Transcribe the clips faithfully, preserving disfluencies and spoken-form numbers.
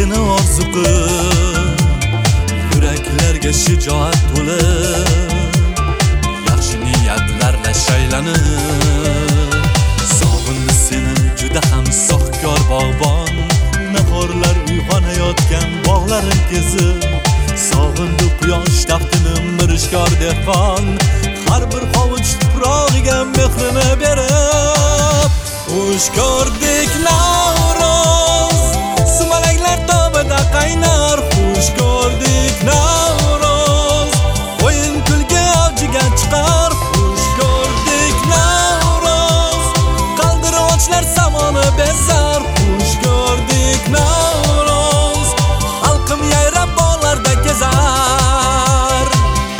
seni orzu qilib, yuraklarga shijoat to'lib, yaxshi niyatlarla shaylanib, sog'indi seni juda ham sohkor bog'bon, nahorlar uyg'onayotgan bog'larim kezib, sog'indi quyosh taftini mirishkor dehqon, har bir hovuch tuprog'iga mehrini berib, xush ko'rdik Navro'z, sumalaklar tobida qaynar, xush ko'rdik Navro'z, o'yin kulgi avjiga chiqar, xush ko'rdik Navro'z, qaldirochlar samoni bezar, xush ko'rdik Navro'z, xalqim yayrab bog'larda kezar.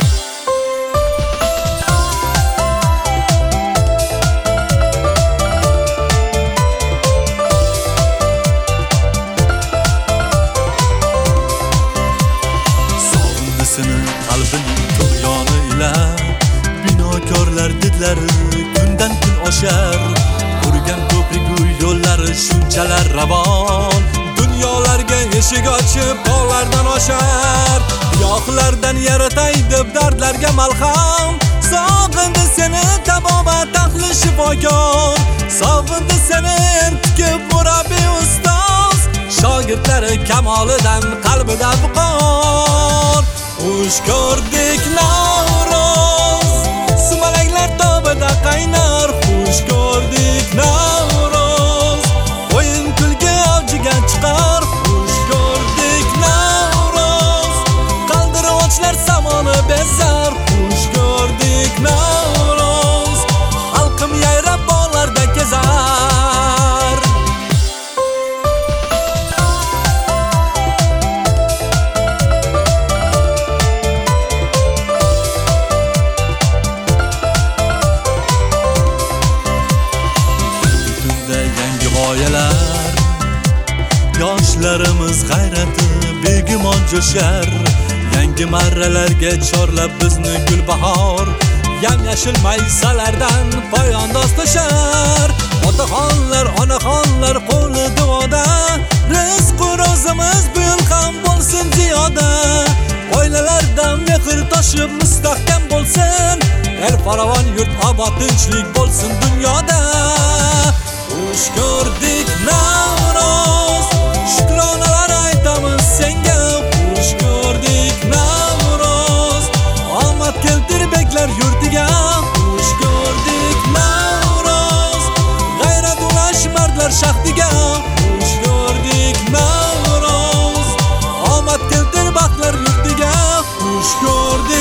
Qalbining tug'yoni ila binokorlar didlari kundan kun oshar, qurgan ko'prik uy yo'llari shunchalar ravon, dunyolarga eshik ochib tog'lardan oshar, giyohlardan yaratay deb dardlarga malham, sog'indi seni tabobat ahli shifokor, sog'indi seni entikib murabbiy ustoz, shogirdlari kamolidan qalbida viqor. Xush ko'rdik Navro'z, sumalaklar tobida qaynar, xush ko'rdik Navro'z, o'yin kulgi avjiga chiqar, xush ko'rdik Navro'z, qaldirochlar samoni bezar, xush ko'rdik Navro'z, xalqim yayrab bog'larda kezar. Yoshlarimiz g'ayrati begumon jo'shar, yangi marralarga chorlab bizni gulbahor, yam-yashil maysalardan poyandoz to'shar, otaxonlar, onaxonlar qo'li duoda, rizq ro'zimiz bu yil ham bo'lsin ziyoda, oilalarda mehr toshib mustahkam bo'lsin, el farovon yurt obod tinchlik bo'lsin dunyoda. Xush ko'rdik Navro'z, shukronalar aytamiz senga, xush ko'rdik Navro'z, omad keltir beklar yurtiga, xush ko'rdik Navro'z, g'ayrat ulash mardlar shahdiga, xush ko'rdik Navro'z, omad keltir baxtlar yurtiga, xush ko'rdik